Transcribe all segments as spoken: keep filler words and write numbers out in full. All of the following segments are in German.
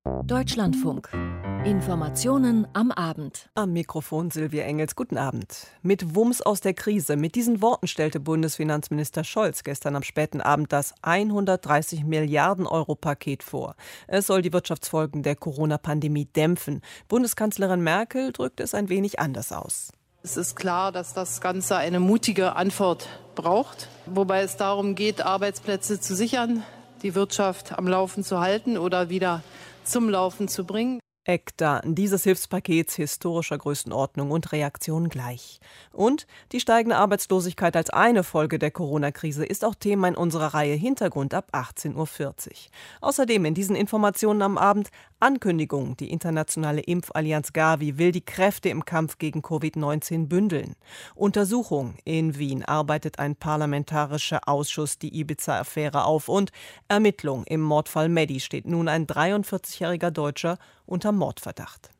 Deutschlandfunk. Informationen am Abend. Am Mikrofon Silvia Engels. Guten Abend. Mit Wumms aus der Krise. Mit diesen Worten stellte Bundesfinanzminister Scholz gestern am späten Abend das hundertdreißig Milliarden Euro Paket vor. Es soll die Wirtschaftsfolgen der Corona-Pandemie dämpfen. Bundeskanzlerin Merkel drückte es ein wenig anders aus. Es ist klar, dass das Ganze eine mutige Antwort braucht, wobei es darum geht, Arbeitsplätze zu sichern, die Wirtschaft am Laufen zu halten oder wieder zum Laufen zu bringen. Eckdaten dieses Hilfspakets historischer Größenordnung und Reaktion gleich. Und die steigende Arbeitslosigkeit als eine Folge der Corona-Krise ist auch Thema in unserer Reihe Hintergrund ab achtzehn Uhr vierzig. Außerdem in diesen Informationen am Abend Ankündigungen. Die internationale Impfallianz Gavi will die Kräfte im Kampf gegen Covid neunzehn bündeln. Untersuchung. In Wien arbeitet ein parlamentarischer Ausschuss die Ibiza-Affäre auf. Und Ermittlung. Im Mordfall Mehdi steht nun ein dreiundvierzigjähriger Deutscher unter Mordverdacht.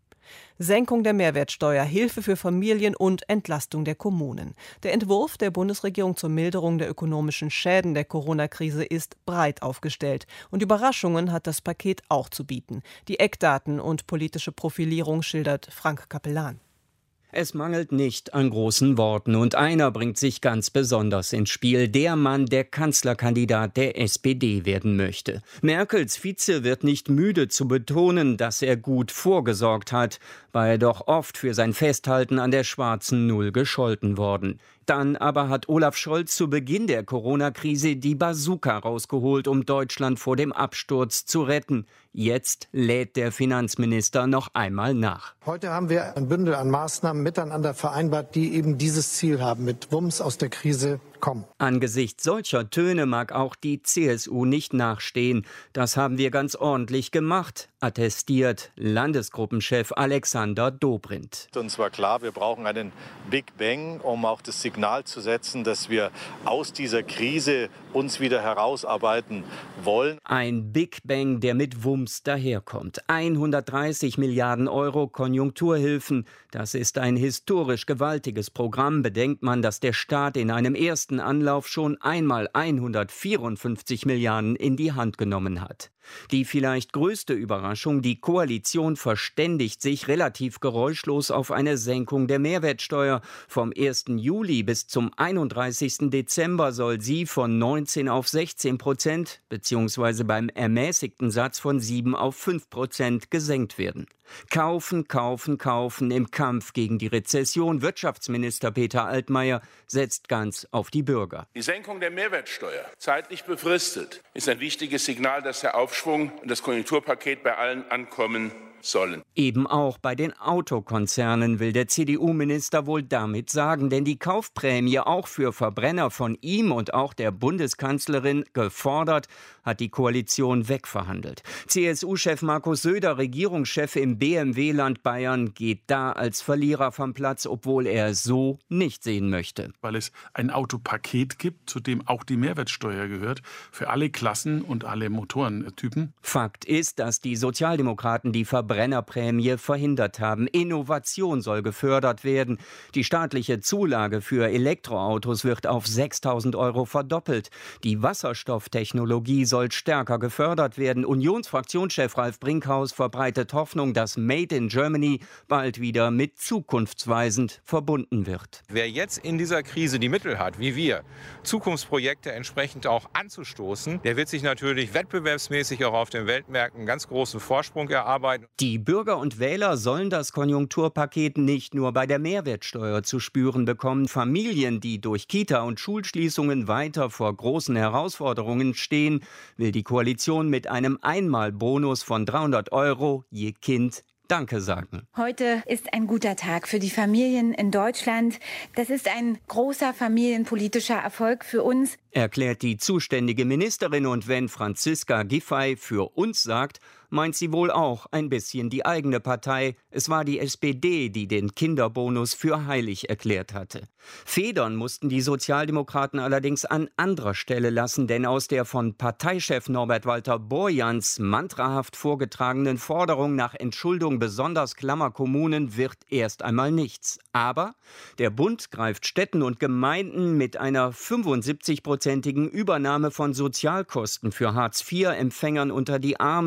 Senkung der Mehrwertsteuer, Hilfe für Familien und Entlastung der Kommunen. Der Entwurf der Bundesregierung zur Milderung der ökonomischen Schäden der Corona-Krise ist breit aufgestellt. Und Überraschungen hat das Paket auch zu bieten. Die Eckdaten und politische Profilierung schildert Frank Capellan. Es mangelt nicht an großen Worten und einer bringt sich ganz besonders ins Spiel. Der Mann, der Kanzlerkandidat der S P D werden möchte. Merkels Vize wird nicht müde zu betonen, dass er gut vorgesorgt hat, war er doch oft für sein Festhalten an der schwarzen Null gescholten worden. Dann aber hat Olaf Scholz zu Beginn der Corona-Krise die Bazooka rausgeholt, um Deutschland vor dem Absturz zu retten. Jetzt lädt der Finanzminister noch einmal nach. Heute haben wir ein Bündel an Maßnahmen miteinander vereinbart, die eben dieses Ziel haben, mit Wumms aus der Krise kommen. Angesichts solcher Töne mag auch die C S U nicht nachstehen. Das haben wir ganz ordentlich gemacht, attestiert Landesgruppenchef Alexander Dobrindt. Uns war klar, wir brauchen einen Big Bang, um auch das Signal zu setzen, dass wir aus dieser Krise uns wieder herausarbeiten wollen. Ein Big Bang, der mit Wumms daherkommt. hundertdreißig Milliarden Euro Konjunkturhilfen. Das ist ein historisch gewaltiges Programm. Bedenkt man, dass der Staat in einem ersten Anlauf schon einmal hundertvierundfünfzig Milliarden in die Hand genommen hat. Die vielleicht größte Überraschung, die Koalition verständigt sich relativ geräuschlos auf eine Senkung der Mehrwertsteuer. Vom ersten Juli bis zum einunddreißigsten Dezember soll sie von neunzehn auf sechzehn Prozent beziehungsweise beim ermäßigten Satz von sieben auf fünf Prozent gesenkt werden. Kaufen, kaufen, kaufen im Kampf gegen die Rezession. Wirtschaftsminister Peter Altmaier setzt ganz auf die Bürger. Die Senkung der Mehrwertsteuer, zeitlich befristet, ist ein wichtiges Signal, dass der Aufschwung und das Konjunkturpaket bei allen ankommen sollen. Eben auch bei den Autokonzernen will der C D U-Minister wohl damit sagen, denn die Kaufprämie auch für Verbrenner von ihm und auch der Bundeskanzlerin gefordert, hat die Koalition wegverhandelt. C S U-Chef Markus Söder, Regierungschef im B M W-Land Bayern, geht da als Verlierer vom Platz, obwohl er es so nicht sehen möchte. Weil es ein Autopaket gibt, zu dem auch die Mehrwertsteuer gehört, für alle Klassen und alle Motorentypen. Fakt ist, dass die Sozialdemokraten die Verbrennerprämie verhindert haben. Innovation soll gefördert werden. Die staatliche Zulage für Elektroautos wird auf sechstausend Euro verdoppelt. Die Wasserstofftechnologie soll stärker gefördert werden. Unionsfraktionschef Ralf Brinkhaus verbreitet Hoffnung, dass Made in Germany bald wieder mit zukunftsweisend verbunden wird. Wer jetzt in dieser Krise die Mittel hat, wie wir, Zukunftsprojekte entsprechend auch anzustoßen, der wird sich natürlich wettbewerbsmäßig auch auf den Weltmärkten einen ganz großen Vorsprung erarbeiten. Die Bürger und Wähler sollen das Konjunkturpaket nicht nur bei der Mehrwertsteuer zu spüren bekommen. Familien, die durch Kita- und Schulschließungen weiter vor großen Herausforderungen stehen, will die Koalition mit einem Einmalbonus von dreihundert Euro je Kind Danke sagen. Heute ist ein guter Tag für die Familien in Deutschland. Das ist ein großer familienpolitischer Erfolg für uns, erklärt die zuständige Ministerin. Und wenn Franziska Giffey für uns sagt, meint sie wohl auch ein bisschen die eigene Partei. Es war die S P D, die den Kinderbonus für heilig erklärt hatte. Federn mussten die Sozialdemokraten allerdings an anderer Stelle lassen, denn aus der von Parteichef Norbert Walter Borjans mantrahaft vorgetragenen Forderung nach Entschuldung besonders klammer Kommunen wird erst einmal nichts. Aber der Bund greift Städten und Gemeinden mit einer fünfundsiebzig-prozentigen Übernahme von Sozialkosten für Hartz vier Empfängern unter die Arme.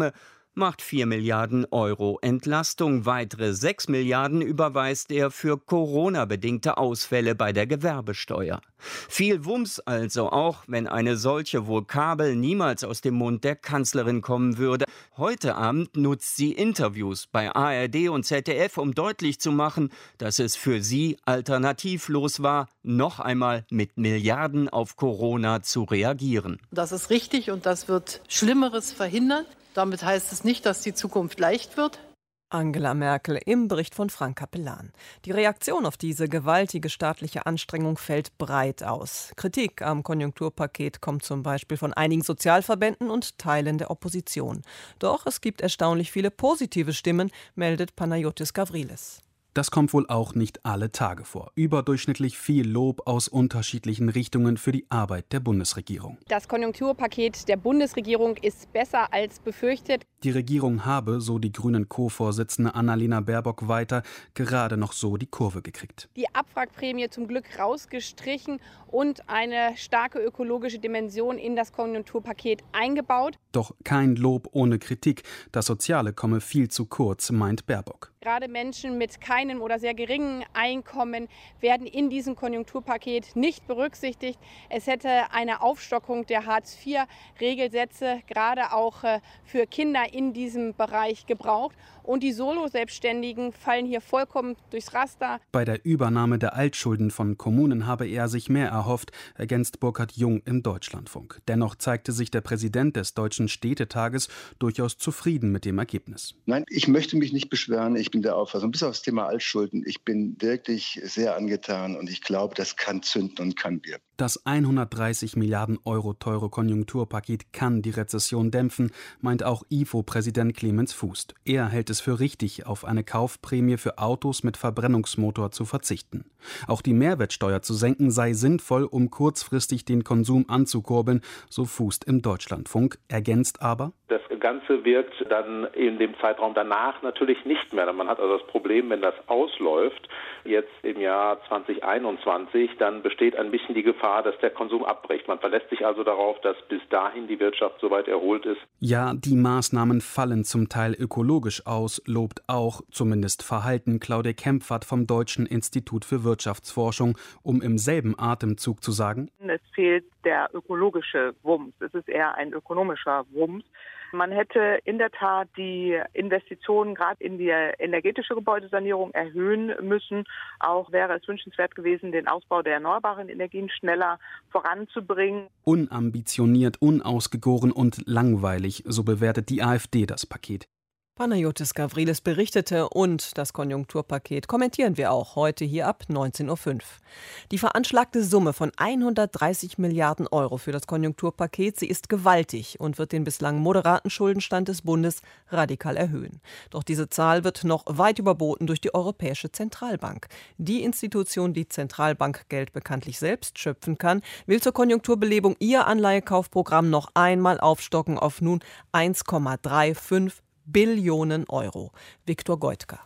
macht vier Milliarden Euro Entlastung. Weitere sechs Milliarden überweist er für Corona-bedingte Ausfälle bei der Gewerbesteuer. Viel Wumms also, auch wenn eine solche Vokabel niemals aus dem Mund der Kanzlerin kommen würde. Heute Abend nutzt sie Interviews bei A R D und Z D F, um deutlich zu machen, dass es für sie alternativlos war, noch einmal mit Milliarden auf Corona zu reagieren. Das ist richtig und das wird Schlimmeres verhindern. Damit heißt es nicht, dass die Zukunft leicht wird. Angela Merkel im Bericht von Frank Capellan. Die Reaktion auf diese gewaltige staatliche Anstrengung fällt breit aus. Kritik am Konjunkturpaket kommt zum Beispiel von einigen Sozialverbänden und Teilen der Opposition. Doch es gibt erstaunlich viele positive Stimmen, meldet Panayotis Gavrilis. Das kommt wohl auch nicht alle Tage vor. Überdurchschnittlich viel Lob aus unterschiedlichen Richtungen für die Arbeit der Bundesregierung. Das Konjunkturpaket der Bundesregierung ist besser als befürchtet. Die Regierung habe, so die Grünen-Co-Vorsitzende Annalena Baerbock weiter, gerade noch so die Kurve gekriegt. Die Abwrackprämie zum Glück rausgestrichen und eine starke ökologische Dimension in das Konjunkturpaket eingebaut. Doch kein Lob ohne Kritik. Das Soziale komme viel zu kurz, meint Baerbock. Gerade Menschen mit keinem oder sehr geringen Einkommen werden in diesem Konjunkturpaket nicht berücksichtigt. Es hätte eine Aufstockung der Hartz vier Regelsätze gerade auch für Kinder in diesem Bereich gebraucht. Und die Solo-Selbstständigen fallen hier vollkommen durchs Raster. Bei der Übernahme der Altschulden von Kommunen habe er sich mehr erhofft, ergänzt Burkhard Jung im Deutschlandfunk. Dennoch zeigte sich der Präsident des Deutschen Städtetages durchaus zufrieden mit dem Ergebnis. Nein, ich möchte mich nicht beschweren. Ich bin der Auffassung, bis auf das Thema Altschulden, ich bin wirklich sehr angetan und ich glaube, das kann zünden und kann wirken. Das hundertdreißig Milliarden Euro teure Konjunkturpaket kann die Rezession dämpfen, meint auch I F O-Präsident Clemens Fußt. Er hält es für richtig, auf eine Kaufprämie für Autos mit Verbrennungsmotor zu verzichten. Auch die Mehrwertsteuer zu senken sei sinnvoll, um kurzfristig den Konsum anzukurbeln, so Fußt im Deutschlandfunk, ergänzt aber: Das Ganze wird dann in dem Zeitraum danach natürlich nicht mehr. Man hat also das Problem, wenn das ausläuft, jetzt im Jahr zwanzig einundzwanzig, dann besteht ein bisschen die Gefahr, dass der Konsum abbricht. Man verlässt sich also darauf, dass bis dahin die Wirtschaft soweit erholt ist. Ja, die Maßnahmen fallen zum Teil ökologisch aus, lobt auch, zumindest verhalten, Claudia Kempfert vom Deutschen Institut für Wirtschaftsforschung, um im selben Atemzug zu sagen: Es fehlt der ökologische Wumms. Es ist eher ein ökonomischer Wumms. Man hätte in der Tat die Investitionen gerade in die energetische Gebäudesanierung erhöhen müssen. Auch wäre es wünschenswert gewesen, den Ausbau der erneuerbaren Energien schneller voranzubringen. Unambitioniert, unausgegoren und langweilig, so bewertet die AfD das Paket. Panayotis Gavrilis berichtete und das Konjunkturpaket kommentieren wir auch heute hier ab neunzehn Uhr fünf. Die veranschlagte Summe von hundertdreißig Milliarden Euro für das Konjunkturpaket, sie ist gewaltig und wird den bislang moderaten Schuldenstand des Bundes radikal erhöhen. Doch diese Zahl wird noch weit überboten durch die Europäische Zentralbank. Die Institution, die Zentralbankgeld bekanntlich selbst schöpfen kann, will zur Konjunkturbelebung ihr Anleihekaufprogramm noch einmal aufstocken auf nun eins Komma fünfunddreißig Billionen Euro. Viktor Goitka.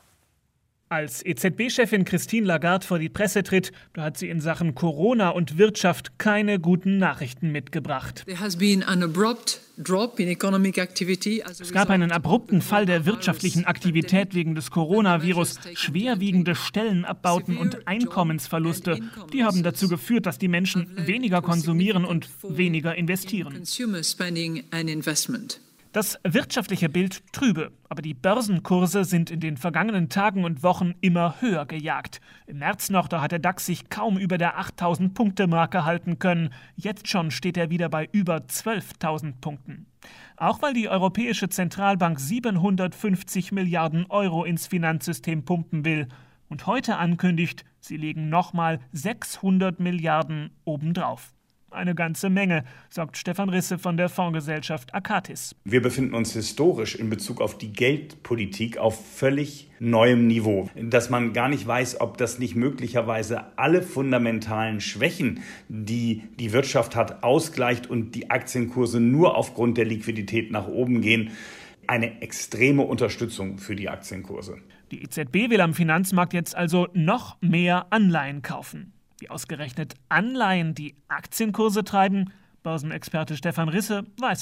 Als E Z B-Chefin Christine Lagarde vor die Presse tritt, da hat sie in Sachen Corona und Wirtschaft keine guten Nachrichten mitgebracht. Es gab einen abrupten Fall der wirtschaftlichen Aktivität wegen des Coronavirus. Schwerwiegende Stellenabbauten und Einkommensverluste, die haben dazu geführt, dass die Menschen weniger konsumieren und weniger investieren. Das wirtschaftliche Bild trübe, aber die Börsenkurse sind in den vergangenen Tagen und Wochen immer höher gejagt. Im März noch, da hat der DAX sich kaum über der achttausend-Punkte-Marke halten können. Jetzt schon steht er wieder bei über zwölftausend Punkten. Auch weil die Europäische Zentralbank siebenhundertfünfzig Milliarden Euro ins Finanzsystem pumpen will und heute ankündigt, sie legen nochmal sechshundert Milliarden obendrauf. Eine ganze Menge, sagt Stefan Risse von der Fondsgesellschaft Akatis. Wir befinden uns historisch in Bezug auf die Geldpolitik auf völlig neuem Niveau. Dass man gar nicht weiß, ob das nicht möglicherweise alle fundamentalen Schwächen, die die Wirtschaft hat, ausgleicht und die Aktienkurse nur aufgrund der Liquidität nach oben gehen. Eine extreme Unterstützung für die Aktienkurse. Die E Z B will am Finanzmarkt jetzt also noch mehr Anleihen kaufen. Wie ausgerechnet Anleihen die Aktienkurse treiben, Börsenexperte Stefan Risse weiß es.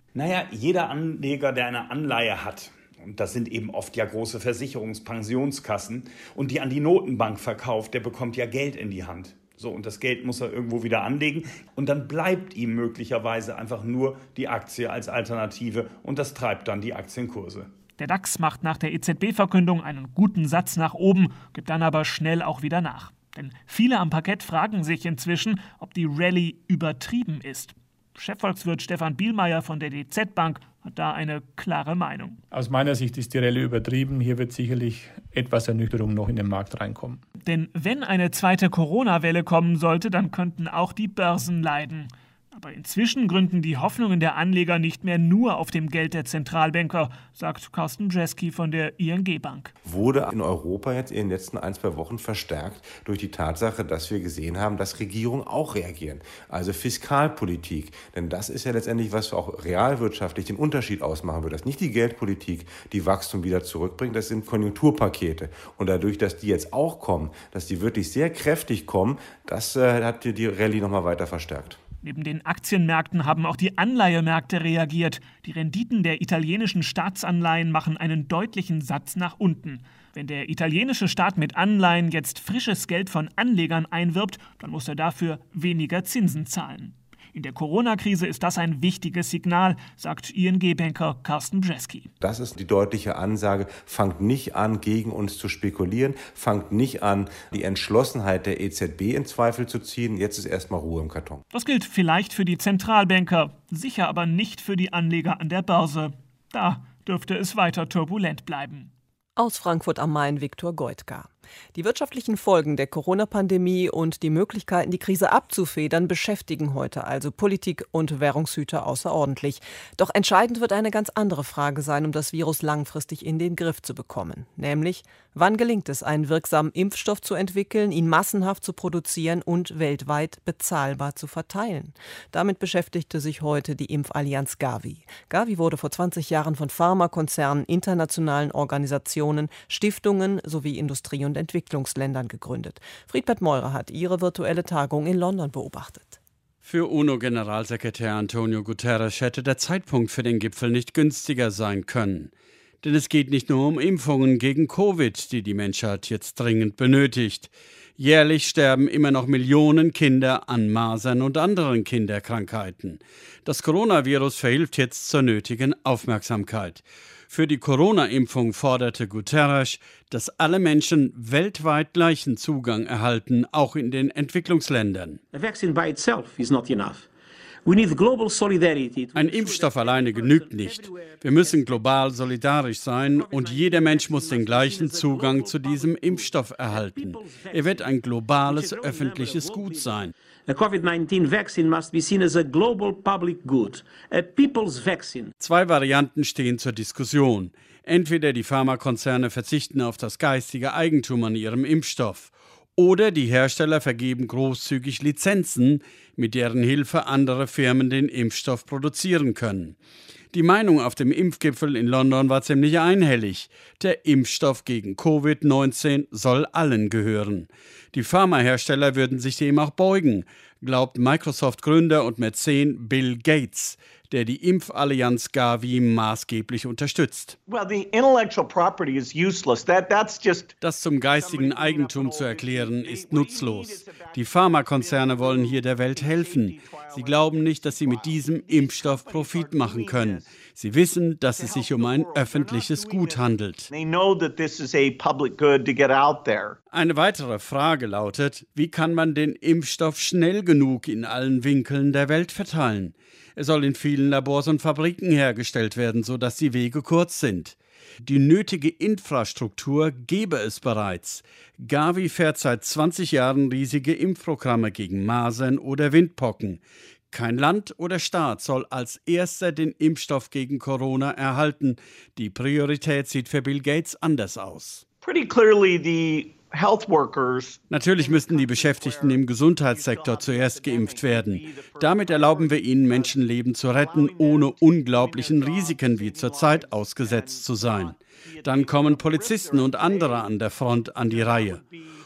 Naja, jeder Anleger, der eine Anleihe hat, und das sind eben oft ja große Versicherungspensionskassen, und die an die Notenbank verkauft, der bekommt ja Geld in die Hand. So, und das Geld muss er irgendwo wieder anlegen und dann bleibt ihm möglicherweise einfach nur die Aktie als Alternative und das treibt dann die Aktienkurse. Der DAX macht nach der E Z B-Verkündung einen guten Satz nach oben, gibt dann aber schnell auch wieder nach. Denn viele am Parkett fragen sich inzwischen, ob die Rallye übertrieben ist. Chefvolkswirt Stefan Bielmeier von der D Z Bank hat da eine klare Meinung. Aus meiner Sicht ist die Rallye übertrieben. Hier wird sicherlich etwas Ernüchterung noch in den Markt reinkommen. Denn wenn eine zweite Corona-Welle kommen sollte, dann könnten auch die Börsen leiden. Aber inzwischen gründen die Hoffnungen der Anleger nicht mehr nur auf dem Geld der Zentralbanker, sagt Carsten Bjeski von der I N G-Bank. Wurde in Europa jetzt in den letzten ein, zwei Wochen verstärkt durch die Tatsache, dass wir gesehen haben, dass Regierungen auch reagieren. Also Fiskalpolitik. Denn das ist ja letztendlich, was auch realwirtschaftlich den Unterschied ausmachen wird. Das ist nicht die Geldpolitik, die Wachstum wieder zurückbringt, das sind Konjunkturpakete. Und dadurch, dass die jetzt auch kommen, dass die wirklich sehr kräftig kommen, das äh, hat die Rallye nochmal weiter verstärkt. Neben den Aktienmärkten haben auch die Anleihemärkte reagiert. Die Renditen der italienischen Staatsanleihen machen einen deutlichen Satz nach unten. Wenn der italienische Staat mit Anleihen jetzt frisches Geld von Anlegern einwirbt, dann muss er dafür weniger Zinsen zahlen. In der Corona-Krise ist das ein wichtiges Signal, sagt I N G-Banker Carsten Bjeski. Das ist die deutliche Ansage, fangt nicht an, gegen uns zu spekulieren, fangt nicht an, die Entschlossenheit der E Z B in Zweifel zu ziehen. Jetzt ist erstmal Ruhe im Karton. Das gilt vielleicht für die Zentralbanker, sicher aber nicht für die Anleger an der Börse. Da dürfte es weiter turbulent bleiben. Aus Frankfurt am Main Viktor Goitka. Die wirtschaftlichen Folgen der Corona-Pandemie und die Möglichkeiten, die Krise abzufedern, beschäftigen heute also Politik und Währungshüter außerordentlich. Doch entscheidend wird eine ganz andere Frage sein, um das Virus langfristig in den Griff zu bekommen. Nämlich, wann gelingt es, einen wirksamen Impfstoff zu entwickeln, ihn massenhaft zu produzieren und weltweit bezahlbar zu verteilen? Damit beschäftigte sich heute die Impfallianz Gavi. Gavi wurde vor zwanzig Jahren von Pharmakonzernen, internationalen Organisationen, Stiftungen sowie Industrie- und Entwicklungsländern gegründet. Friedbert Meurer hat ihre virtuelle Tagung in London beobachtet. Für UNO-Generalsekretär Antonio Guterres hätte der Zeitpunkt für den Gipfel nicht günstiger sein können. Denn es geht nicht nur um Impfungen gegen Covid, die die Menschheit jetzt dringend benötigt. Jährlich sterben immer noch Millionen Kinder an Masern und anderen Kinderkrankheiten. Das Coronavirus verhilft jetzt zur nötigen Aufmerksamkeit. Für die Corona-Impfung forderte Guterres, dass alle Menschen weltweit gleichen Zugang erhalten, auch in den Entwicklungsländern. Ein Impfstoff alleine genügt nicht. Wir müssen global solidarisch sein und jeder Mensch muss den gleichen Zugang zu diesem Impfstoff erhalten. Er wird ein globales öffentliches Gut sein. A COVID nineteen vaccine must be seen as a global public good, a people's vaccine. Zwei Varianten stehen zur Diskussion. Entweder die Pharmakonzerne verzichten auf das geistige Eigentum an ihrem Impfstoff oder die Hersteller vergeben großzügig Lizenzen, mit deren Hilfe andere Firmen den Impfstoff produzieren können. Die Meinung auf dem Impfgipfel in London war ziemlich einhellig. Der Impfstoff gegen Covid neunzehn soll allen gehören. Die Pharmahersteller würden sich dem auch beugen, glaubt Microsoft-Gründer und Mäzen Bill Gates, der die Impfallianz Gavi maßgeblich unterstützt. Das zum geistigen Eigentum zu erklären, ist nutzlos. Die Pharmakonzerne wollen hier der Welt helfen. Sie glauben nicht, dass sie mit diesem Impfstoff Profit machen können. Sie wissen, dass es sich um ein öffentliches Gut handelt. Eine weitere Frage lautet, wie kann man den Impfstoff schnell genug in allen Winkeln der Welt verteilen? Er soll in vielen Labors und Fabriken hergestellt werden, sodass die Wege kurz sind. Die nötige Infrastruktur gebe es bereits. Gavi fährt seit zwanzig Jahren riesige Impfprogramme gegen Masern oder Windpocken. Kein Land oder Staat soll als erster den Impfstoff gegen Corona erhalten. Die Priorität sieht für Bill Gates anders aus. Pretty clearly the Natürlich müssten die Beschäftigten im Gesundheitssektor zuerst geimpft werden. Damit erlauben wir ihnen, Menschenleben zu retten, ohne unglaublichen Risiken wie zurzeit ausgesetzt zu sein. Dann kommen Polizisten und andere an der Front an die Reihe.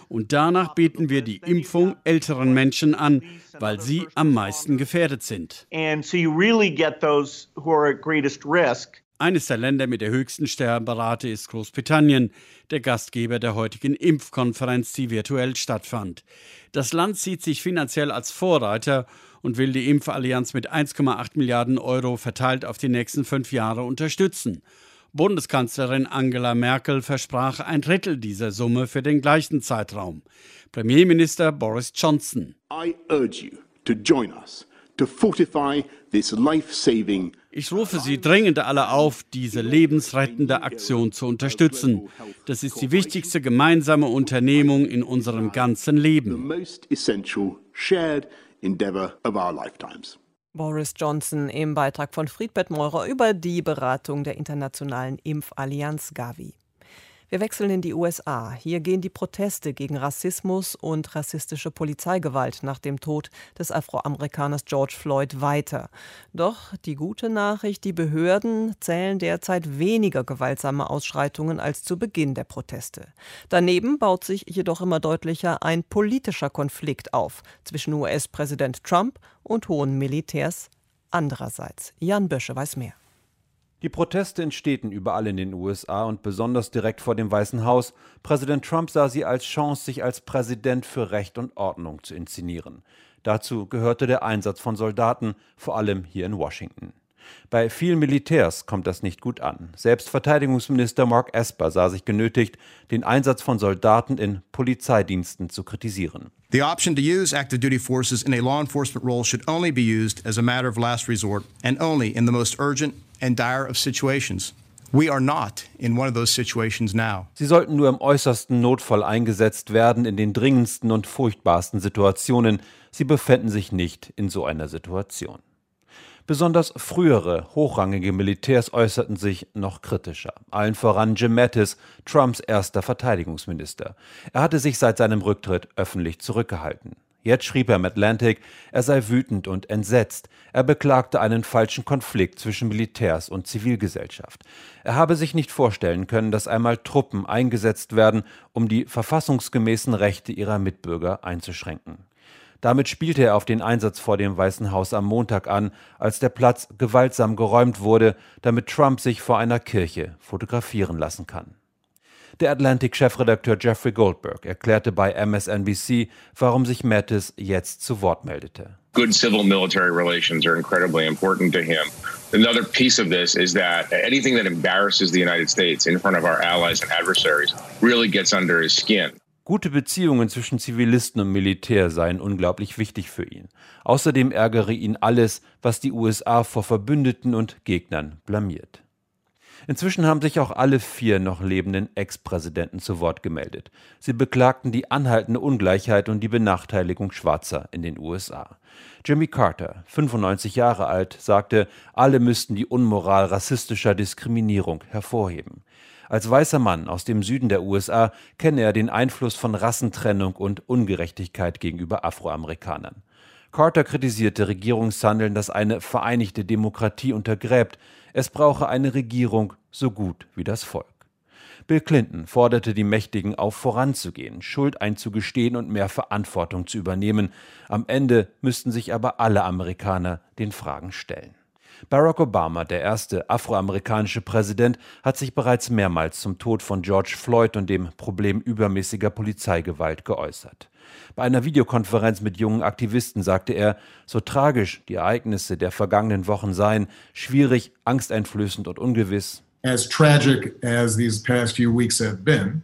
Und danach bieten wir die Impfung älteren Menschen an, weil sie am meisten gefährdet sind. And so you really get those who are at greatest risk. Eines der Länder mit der höchsten Sterberate ist Großbritannien, der Gastgeber der heutigen Impfkonferenz, die virtuell stattfand. Das Land sieht sich finanziell als Vorreiter und will die Impfallianz mit eins Komma acht Milliarden Euro verteilt auf die nächsten fünf Jahre unterstützen. Bundeskanzlerin Angela Merkel versprach ein Drittel dieser Summe für den gleichen Zeitraum. Premierminister Boris Johnson. I urge you to join us to fortify this life-saving. Ich rufe Sie dringend alle auf, diese lebensrettende Aktion zu unterstützen. Das ist die wichtigste gemeinsame Unternehmung in unserem ganzen Leben. The most essential shared endeavor of our lifetimes. Boris Johnson im Beitrag von Friedbert Meurer über die Beratung der internationalen Impfallianz Gavi. Wir wechseln in die U S A. Hier gehen die Proteste gegen Rassismus und rassistische Polizeigewalt nach dem Tod des Afroamerikaners George Floyd weiter. Doch die gute Nachricht, die Behörden zählen derzeit weniger gewaltsame Ausschreitungen als zu Beginn der Proteste. Daneben baut sich jedoch immer deutlicher ein politischer Konflikt auf zwischen U S-Präsident Trump und hohen Militärs andererseits. Jan Bösche weiß mehr. Die Proteste in Städten überall in den U S A und besonders direkt vor dem Weißen Haus. Präsident Trump sah sie als Chance, sich als Präsident für Recht und Ordnung zu inszenieren. Dazu gehörte der Einsatz von Soldaten, vor allem hier in Washington. Bei vielen Militärs kommt das nicht gut an. Selbst Verteidigungsminister Mark Esper sah sich genötigt, den Einsatz von Soldaten in Polizeidiensten zu kritisieren. The option to use active duty forces in a law enforcement role should only be used as a matter of last resort and only in the most urgent and dire of situations. We are not in one of those situations now. Sie sollten nur im äußersten Notfall eingesetzt werden, in den dringendsten und furchtbarsten Situationen. Sie befänden sich nicht in so einer Situation. Besonders frühere, hochrangige Militärs äußerten sich noch kritischer. Allen voran Jim Mattis, Trumps erster Verteidigungsminister. Er hatte sich seit seinem Rücktritt öffentlich zurückgehalten. Jetzt schrieb er im Atlantic, er sei wütend und entsetzt. Er beklagte einen falschen Konflikt zwischen Militärs und Zivilgesellschaft. Er habe sich nicht vorstellen können, dass einmal Truppen eingesetzt werden, um die verfassungsgemäßen Rechte ihrer Mitbürger einzuschränken. Damit spielte er auf den Einsatz vor dem Weißen Haus am Montag an, als der Platz gewaltsam geräumt wurde, damit Trump sich vor einer Kirche fotografieren lassen kann. Der Atlantic-Chefredakteur Jeffrey Goldberg erklärte bei M S N B C, warum sich Mattis jetzt zu Wort meldete. Good civil-military relations are incredibly important to him. Another piece of this is that anything that embarrasses the United States in front of our allies and adversaries really gets under his skin. Gute Beziehungen zwischen Zivilisten und Militär seien unglaublich wichtig für ihn. Außerdem ärgere ihn alles, was die U S A vor Verbündeten und Gegnern blamiert. Inzwischen haben sich auch alle vier noch lebenden Ex-Präsidenten zu Wort gemeldet. Sie beklagten die anhaltende Ungleichheit und die Benachteiligung Schwarzer in den U S A. Jimmy Carter, fünfundneunzig Jahre alt, sagte, alle müssten die Unmoral rassistischer Diskriminierung hervorheben. Als weißer Mann aus dem Süden der U S A kenne er den Einfluss von Rassentrennung und Ungerechtigkeit gegenüber Afroamerikanern. Carter kritisierte Regierungshandeln, das eine vereinigte Demokratie untergräbt. Es brauche eine Regierung so gut wie das Volk. Bill Clinton forderte die Mächtigen auf, voranzugehen, Schuld einzugestehen und mehr Verantwortung zu übernehmen. Am Ende müssten sich aber alle Amerikaner den Fragen stellen. Barack Obama, der erste afroamerikanische Präsident, hat sich bereits mehrmals zum Tod von George Floyd und dem Problem übermäßiger Polizeigewalt geäußert. Bei einer Videokonferenz mit jungen Aktivisten sagte er, so tragisch die Ereignisse der vergangenen Wochen seien, schwierig, angsteinflößend und ungewiss. As tragic as these past few weeks have been,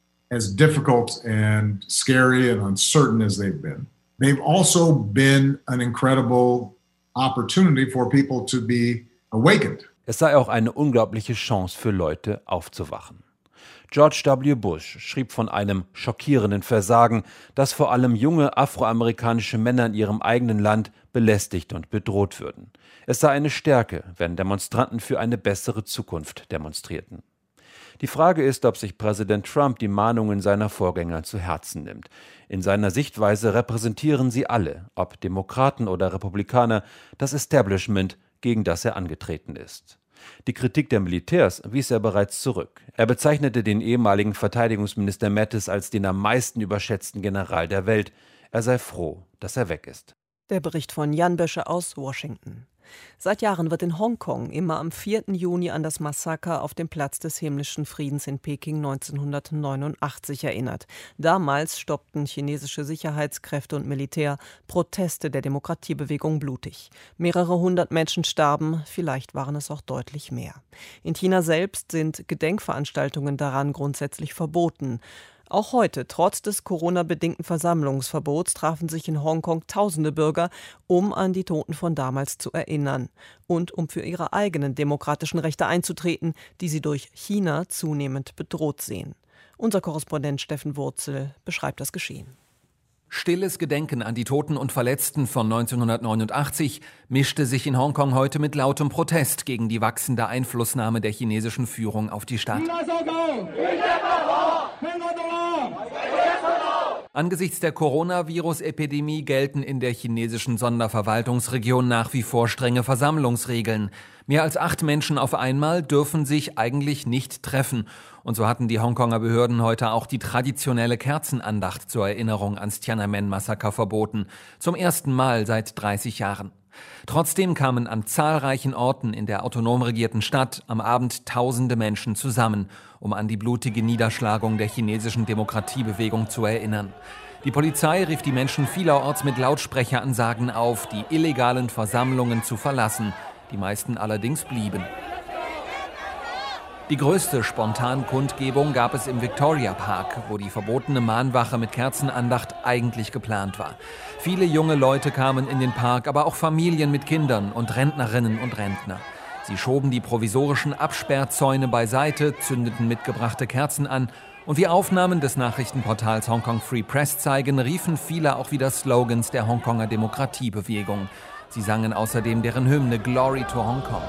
as difficult and scary and uncertain as they've been, they've also been an incredible opportunity for people to be awakened. Es sei auch eine unglaubliche Chance für Leute aufzuwachen. George W. Bush schrieb von einem schockierenden Versagen, das vor allem junge afroamerikanische Männer in ihrem eigenen Land belästigt und bedroht würden. Es sei eine Stärke, wenn Demonstranten für eine bessere Zukunft demonstrierten. Die Frage ist, ob sich Präsident Trump die Mahnungen seiner Vorgänger zu Herzen nimmt. In seiner Sichtweise repräsentieren sie alle, ob Demokraten oder Republikaner, das Establishment, gegen das er angetreten ist. Die Kritik der Militärs wies er bereits zurück. Er bezeichnete den ehemaligen Verteidigungsminister Mattis als den am meisten überschätzten General der Welt. Er sei froh, dass er weg ist. Der Bericht von Jan Bösche aus Washington. Seit Jahren wird in Hongkong immer am vierten Juni an das Massaker auf dem Platz des himmlischen Friedens in Peking neunzehnhundertneunundachtzig erinnert. Damals stoppten chinesische Sicherheitskräfte und Militär Proteste der Demokratiebewegung blutig. Mehrere hundert Menschen starben, vielleicht waren es auch deutlich mehr. In China selbst sind Gedenkveranstaltungen daran grundsätzlich verboten. Auch heute, trotz des Corona-bedingten Versammlungsverbots, trafen sich in Hongkong tausende Bürger, um an die Toten von damals zu erinnern und um für ihre eigenen demokratischen Rechte einzutreten, die sie durch China zunehmend bedroht sehen. Unser Korrespondent Steffen Wurzel beschreibt das Geschehen. Stilles Gedenken an die Toten und Verletzten von neunzehnhundertneunundachtzig mischte sich in Hongkong heute mit lautem Protest gegen die wachsende Einflussnahme der chinesischen Führung auf die Stadt. Angesichts der Coronavirus-Epidemie gelten in der chinesischen Sonderverwaltungsregion nach wie vor strenge Versammlungsregeln. Mehr als acht Menschen auf einmal dürfen sich eigentlich nicht treffen. Und so hatten die Hongkonger Behörden heute auch die traditionelle Kerzenandacht zur Erinnerung ans Tiananmen-Massaker verboten. Zum ersten Mal seit dreißig Jahren. Trotzdem kamen an zahlreichen Orten in der autonom regierten Stadt am Abend tausende Menschen zusammen, um an die blutige Niederschlagung der chinesischen Demokratiebewegung zu erinnern. Die Polizei rief die Menschen vielerorts mit Lautsprecheransagen auf, die illegalen Versammlungen zu verlassen. Die meisten allerdings blieben. Die größte Spontankundgebung gab es im Victoria Park, wo die verbotene Mahnwache mit Kerzenandacht eigentlich geplant war. Viele junge Leute kamen in den Park, aber auch Familien mit Kindern und Rentnerinnen und Rentner. Sie schoben die provisorischen Absperrzäune beiseite, zündeten mitgebrachte Kerzen an und wie Aufnahmen des Nachrichtenportals Hong Kong Free Press zeigen, riefen viele auch wieder Slogans der Hongkonger Demokratiebewegung. Sie sangen außerdem deren Hymne Glory to Hong Kong.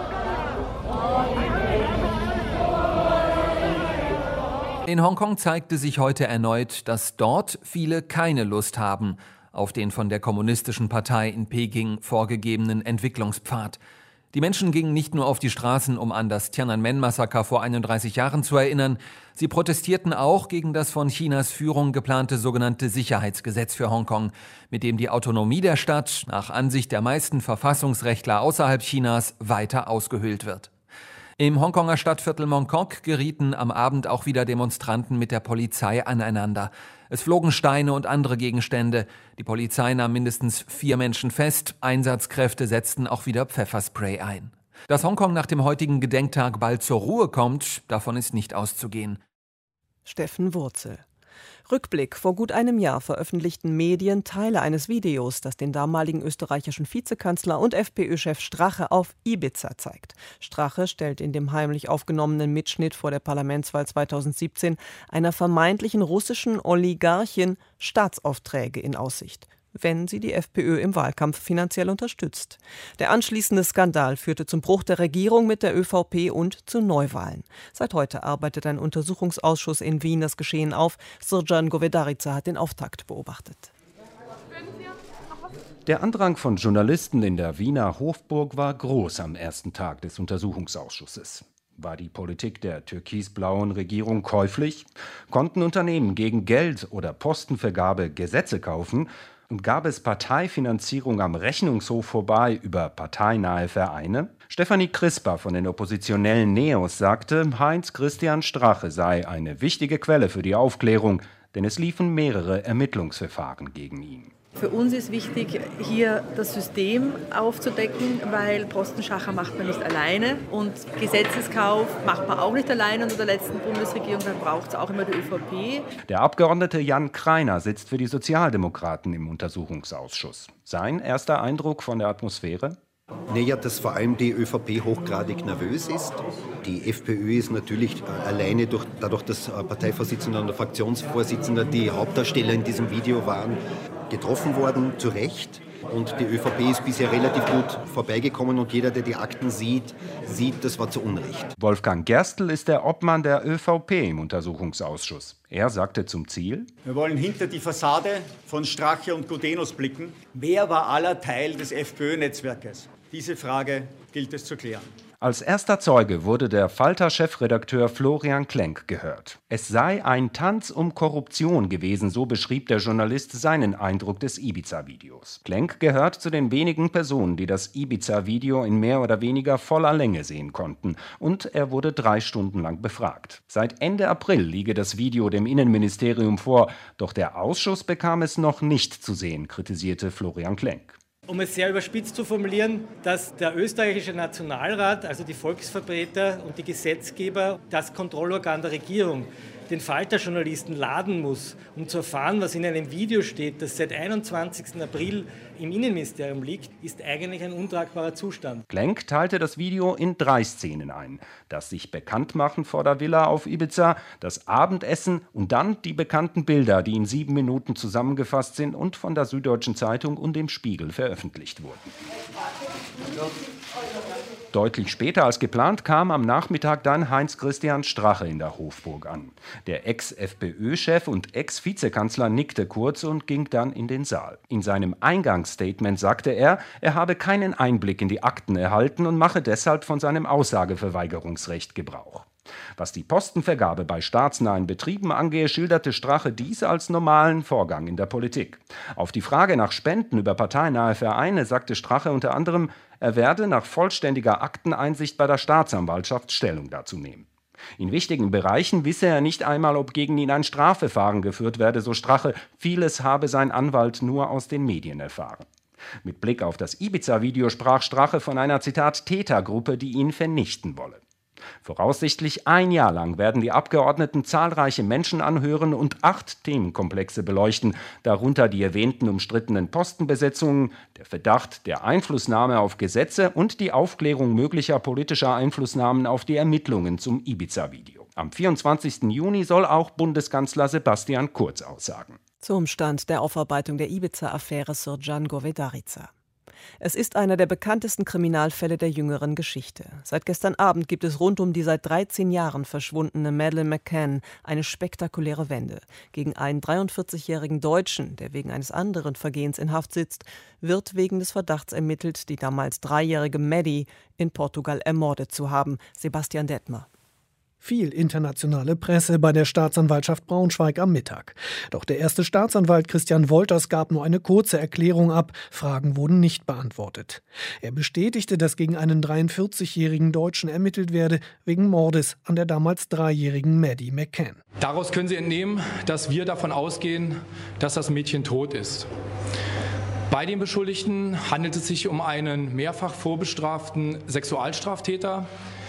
In Hongkong zeigte sich heute erneut, dass dort viele keine Lust haben auf den von der Kommunistischen Partei in Peking vorgegebenen Entwicklungspfad. Die Menschen gingen nicht nur auf die Straßen, um an das Tiananmen-Massaker vor einunddreißig Jahren zu erinnern, sie protestierten auch gegen das von Chinas Führung geplante sogenannte Sicherheitsgesetz für Hongkong, mit dem die Autonomie der Stadt nach Ansicht der meisten Verfassungsrechtler außerhalb Chinas weiter ausgehöhlt wird. Im Hongkonger Stadtviertel Mong Kok gerieten am Abend auch wieder Demonstranten mit der Polizei aneinander. Es flogen Steine und andere Gegenstände. Die Polizei nahm mindestens vier Menschen fest. Einsatzkräfte setzten auch wieder Pfefferspray ein. Dass Hongkong nach dem heutigen Gedenktag bald zur Ruhe kommt, davon ist nicht auszugehen. Steffen Wurzel. Rückblick: Vor gut einem Jahr veröffentlichten Medien Teile eines Videos, das den damaligen österreichischen Vizekanzler und FPÖ-Chef Strache auf Ibiza zeigt. Strache stellt in dem heimlich aufgenommenen Mitschnitt vor der Parlamentswahl zweitausendsiebzehn einer vermeintlichen russischen Oligarchin Staatsaufträge in Aussicht, wenn sie die FPÖ im Wahlkampf finanziell unterstützt. Der anschließende Skandal führte zum Bruch der Regierung mit der ÖVP und zu Neuwahlen. Seit heute arbeitet ein Untersuchungsausschuss in Wien das Geschehen auf. Srdjan Govedarica hat den Auftakt beobachtet. Der Andrang von Journalisten in der Wiener Hofburg war groß am ersten Tag des Untersuchungsausschusses. War die Politik der türkisblauen Regierung käuflich? Konnten Unternehmen gegen Geld oder Postenvergabe Gesetze kaufen? Und gab es Parteifinanzierung am Rechnungshof vorbei über parteinahe Vereine? Stefanie Crisper von den oppositionellen Neos sagte, Heinz-Christian Strache sei eine wichtige Quelle für die Aufklärung, denn es liefen mehrere Ermittlungsverfahren gegen ihn. Für uns ist wichtig, hier das System aufzudecken, weil Postenschacher macht man nicht alleine und Gesetzeskauf macht man auch nicht alleine. Unter der letzten Bundesregierung, dann braucht es auch immer die ÖVP. Der Abgeordnete Jan Kreiner sitzt für die Sozialdemokraten im Untersuchungsausschuss. Sein erster Eindruck von der Atmosphäre? Naja, dass vor allem die ÖVP hochgradig nervös ist. Die FPÖ ist natürlich alleine durch, dadurch, dass Parteivorsitzender und Fraktionsvorsitzender die Hauptdarsteller in diesem Video waren, getroffen worden, zu Recht. Und die ÖVP ist bisher relativ gut vorbeigekommen und jeder, der die Akten sieht, sieht, das war zu Unrecht. Wolfgang Gerstl ist der Obmann der ÖVP im Untersuchungsausschuss. Er sagte zum Ziel: Wir wollen hinter die Fassade von Strache und Gudenus blicken. Wer war aller Teil des FPÖ-Netzwerkes? Diese Frage gilt es zu klären. Als erster Zeuge wurde der Falter-Chefredakteur Florian Klenk gehört. Es sei ein Tanz um Korruption gewesen, so beschrieb der Journalist seinen Eindruck des Ibiza-Videos. Klenk gehört zu den wenigen Personen, die das Ibiza-Video in mehr oder weniger voller Länge sehen konnten. Und er wurde drei Stunden lang befragt. Seit Ende April liege das Video dem Innenministerium vor, doch der Ausschuss bekam es noch nicht zu sehen, kritisierte Florian Klenk. Um es sehr überspitzt zu formulieren, dass der österreichische Nationalrat, also die Volksvertreter und die Gesetzgeber, das Kontrollorgan der Regierung, den Falter-Journalisten laden muss, um zu erfahren, was in einem Video steht, das seit einundzwanzigsten April im Innenministerium liegt, ist eigentlich ein untragbarer Zustand. Klenk teilte das Video in drei Szenen ein. Das sich Bekanntmachen vor der Villa auf Ibiza, das Abendessen und dann die bekannten Bilder, die in sieben Minuten zusammengefasst sind und von der Süddeutschen Zeitung und dem Spiegel veröffentlicht wurden. Deutlich später als geplant kam am Nachmittag dann Heinz-Christian Strache in der Hofburg an. Der Ex-F P Ö-Chef und Ex-Vizekanzler nickte kurz und ging dann in den Saal. In seinem Eingangsstatement sagte er, er habe keinen Einblick in die Akten erhalten und mache deshalb von seinem Aussageverweigerungsrecht Gebrauch. Was die Postenvergabe bei staatsnahen Betrieben angehe, schilderte Strache dies als normalen Vorgang in der Politik. Auf die Frage nach Spenden über parteinahe Vereine sagte Strache unter anderem, er werde nach vollständiger Akteneinsicht bei der Staatsanwaltschaft Stellung dazu nehmen. In wichtigen Bereichen wisse er nicht einmal, ob gegen ihn ein Strafverfahren geführt werde, so Strache. Vieles habe sein Anwalt nur aus den Medien erfahren. Mit Blick auf das Ibiza-Video sprach Strache von einer, Zitat, Tätergruppe, die ihn vernichten wolle. Voraussichtlich ein Jahr lang werden die Abgeordneten zahlreiche Menschen anhören und acht Themenkomplexe beleuchten, darunter die erwähnten umstrittenen Postenbesetzungen, der Verdacht der Einflussnahme auf Gesetze und die Aufklärung möglicher politischer Einflussnahmen auf die Ermittlungen zum Ibiza-Video. Am vierundzwanzigsten Juni soll auch Bundeskanzler Sebastian Kurz aussagen. Zum Stand der Aufarbeitung der Ibiza-Affäre Srdjan Govedarica. Es ist einer der bekanntesten Kriminalfälle der jüngeren Geschichte. Seit gestern Abend gibt es rund um die seit dreizehn Jahren verschwundene Madeleine McCann eine spektakuläre Wende. Gegen einen dreiundvierzigjährigen Deutschen, der wegen eines anderen Vergehens in Haft sitzt, wird wegen des Verdachts ermittelt, die damals dreijährige Maddie in Portugal ermordet zu haben. Sebastian Detmer. Viel internationale Presse bei der Staatsanwaltschaft Braunschweig am Mittag. Doch der erste Staatsanwalt Christian Wolters gab nur eine kurze Erklärung ab. Fragen wurden nicht beantwortet. Er bestätigte, dass gegen einen dreiundvierzigjährigen Deutschen ermittelt werde, wegen Mordes an der damals dreijährigen Maddie McCann. Daraus können Sie entnehmen, dass wir davon ausgehen, dass das Mädchen tot ist. Bei den Beschuldigten handelt es sich um einen mehrfach vorbestraften Sexualstraftäter,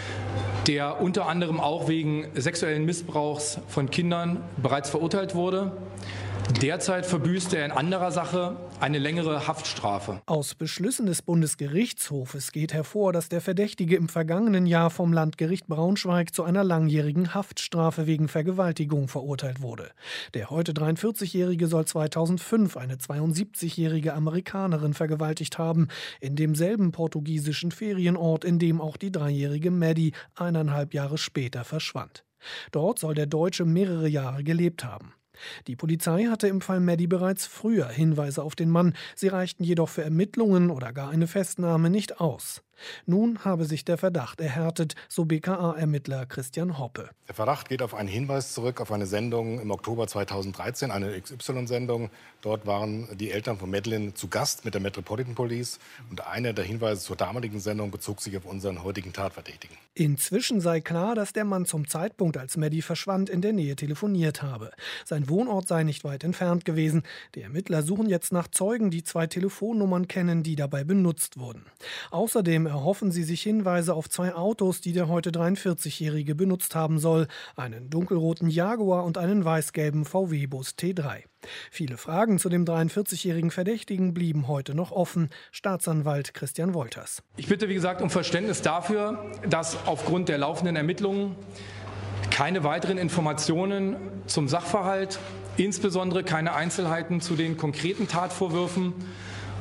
der unter anderem auch wegen sexuellen Missbrauchs von Kindern bereits verurteilt wurde. Derzeit verbüßt er in anderer Sache eine längere Haftstrafe. Aus Beschlüssen des Bundesgerichtshofes geht hervor, dass der Verdächtige im vergangenen Jahr vom Landgericht Braunschweig zu einer langjährigen Haftstrafe wegen Vergewaltigung verurteilt wurde. Der heute dreiundvierzigjährige soll zweitausendfünf eine zweiundsiebzigjährige Amerikanerin vergewaltigt haben, in demselben portugiesischen Ferienort, in dem auch die dreijährige Maddie eineinhalb Jahre später verschwand. Dort soll der Deutsche mehrere Jahre gelebt haben. Die Polizei hatte im Fall Maddie bereits früher Hinweise auf den Mann, sie reichten jedoch für Ermittlungen oder gar eine Festnahme nicht aus. Nun habe sich der Verdacht erhärtet, so B K A-Ermittler Christian Hoppe. Der Verdacht geht auf einen Hinweis zurück, auf eine Sendung im Oktober zweitausenddreizehn, eine X Y-Sendung. Dort waren die Eltern von Madeleine zu Gast mit der Metropolitan Police. Und einer der Hinweise zur damaligen Sendung bezog sich auf unseren heutigen Tatverdächtigen. Inzwischen sei klar, dass der Mann zum Zeitpunkt, als Maddie verschwand, in der Nähe telefoniert habe. Sein Wohnort sei nicht weit entfernt gewesen. Die Ermittler suchen jetzt nach Zeugen, die zwei Telefonnummern kennen, die dabei benutzt wurden. Außerdem erhoffen sie sich Hinweise auf zwei Autos, die der heute dreiundvierzigjährige benutzt haben soll. Einen dunkelroten Jaguar und einen weiß-gelben V W-Bus T drei. Viele Fragen zu dem dreiundvierzigjährigen Verdächtigen blieben heute noch offen. Staatsanwalt Christian Wolters. Ich bitte, wie gesagt, um Verständnis dafür, dass aufgrund der laufenden Ermittlungen keine weiteren Informationen zum Sachverhalt, insbesondere keine Einzelheiten zu den konkreten Tatvorwürfen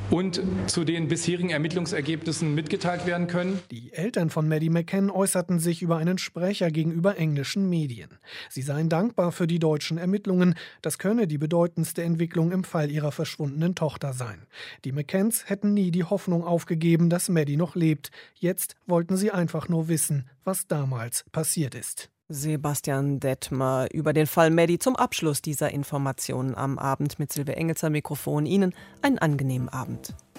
und zu den bisherigen Ermittlungsergebnissen mitgeteilt werden können. Die Eltern von Maddie McCann äußerten sich über einen Sprecher gegenüber englischen Medien. Sie seien dankbar für die deutschen Ermittlungen. Das könne die bedeutendste Entwicklung im Fall ihrer verschwundenen Tochter sein. Die McCanns hätten nie die Hoffnung aufgegeben, dass Maddie noch lebt. Jetzt wollten sie einfach nur wissen, was damals passiert ist. Sebastian Detmer über den Fall Maddie zum Abschluss dieser Informationen am Abend mit Silvia Engels am Mikrofon. Ihnen einen angenehmen Abend.